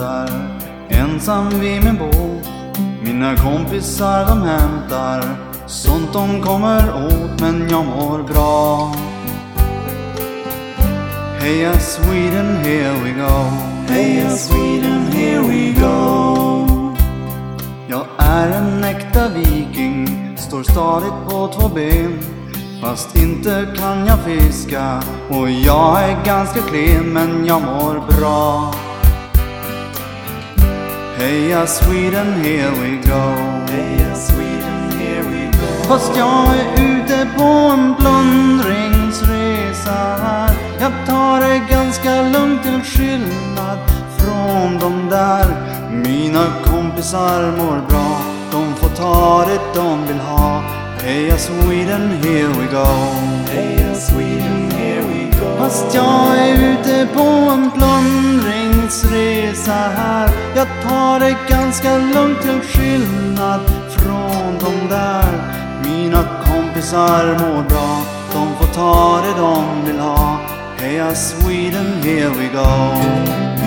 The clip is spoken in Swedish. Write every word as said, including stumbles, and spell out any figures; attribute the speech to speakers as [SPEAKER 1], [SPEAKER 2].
[SPEAKER 1] väntar ensam vid min båt. Mina kompisar de hämtar sånt de kommer åt, men jag mår bra. Heja Sweden, here we go.
[SPEAKER 2] Heja Sweden, here we go.
[SPEAKER 1] Jag är en äkta viking, står stadigt på två ben. Fast inte kan jag fiska och jag är ganska klen, men jag mår bra. Heja Sweden, here we go.
[SPEAKER 2] Heja Sweden, here we go.
[SPEAKER 1] Fast jag är ute på en plundringsresa här. Jag tar det ganska lugnt till skillnad från de där. Mina kompisar mår bra, de får ta det de vill ha. Heja Sweden, here we go.
[SPEAKER 2] Heja Sweden, here we go.
[SPEAKER 1] Fast jag är ute på en plundringsresa här. Jag tar det ganska lugnt till skillnad från de där. Mina kompisar mår bra, de får ta det de vill ha. Heja Sweden, here we go.